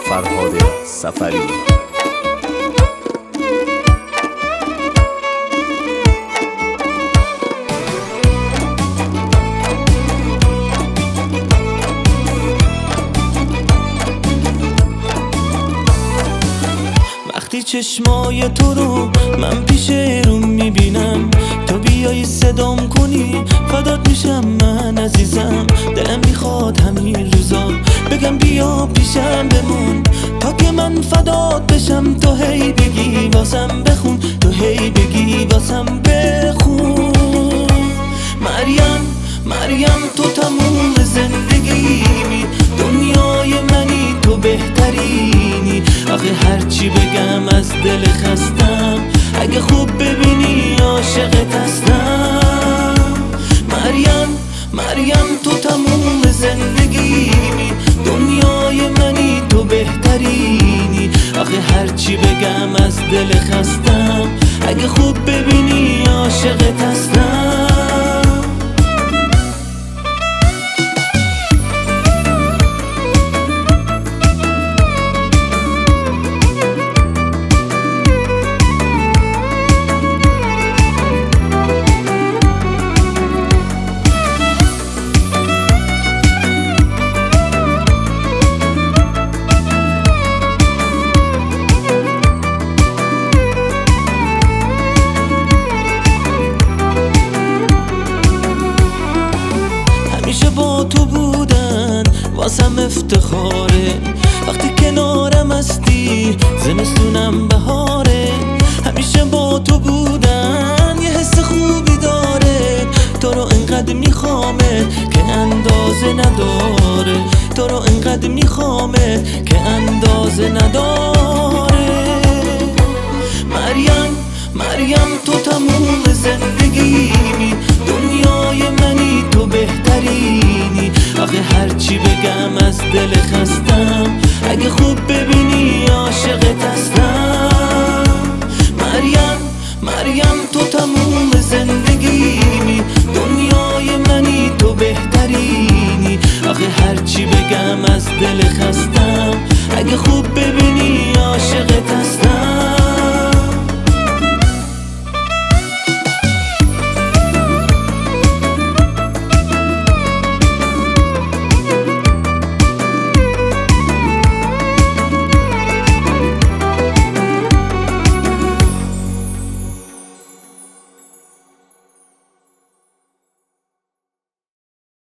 فرهاد سفری. وقتی چشمای تو رو من پیش روم میبینم، تو بیایی صدام کنی فدات میشم من عزیزم. دلم میخواد همین روزا بگم بیا پیشم بمون، تا که من فدات بشم تو هی بگی واسم بخون، تو هی بگی واسم بخون. مریم تو تموم زندگیمی، دنیای منی تو بهترینی. آخه هرچی بگم از دل خستم، اگه خوب ببینی عاشقت هستم. مریم تو تموم زندگیمی، دنیای منی تو بهترینی. آخه هرچی بگم از دل خستم، اگه خوب ببینی عاشقت هستم. همیشه با تو بودن واسم افتخاره، وقتی کنارم هستی زمستونم بهاره. همیشه با تو بودن یه حس خوبی داره، تو رو انقدر میخوامه که اندازه نداره، تو رو انقدر میخوامه که اندازه نداره. مریم تو تموم زندگیمی، دنیای منی تو بهترینی. آخه هرچی بگم از دل خستم، اگه خوب ببینی عاشقت هستم. مریم تو تموم زندگیمی، دنیای منی تو بهترینی. آخه هرچی بگم از دل خستم، اگه خوب ببینی عاشقت